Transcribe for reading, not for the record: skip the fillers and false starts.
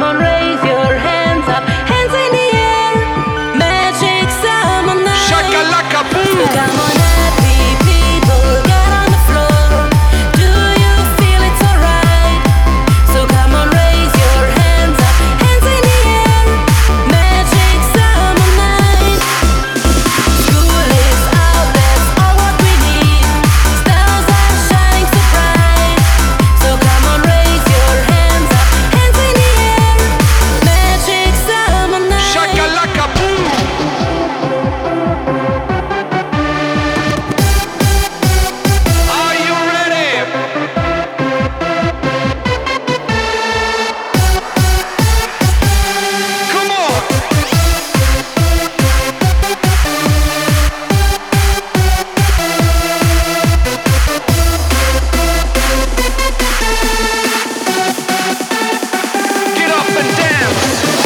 come on, raise your hands up, hands in the air. Magic summer night. Shakalaka boom. So come on, happy people, get on the floor. Do you feel it's alright? So come on, raise your hands up, hands in the air. Magic summer night. School is out, that's all what we need. Stars are shining so bright. So come on, raise your hands up, hands in the air. Magic summer night. Shakalaka boom. Are you ready? Come on. Get up and dance.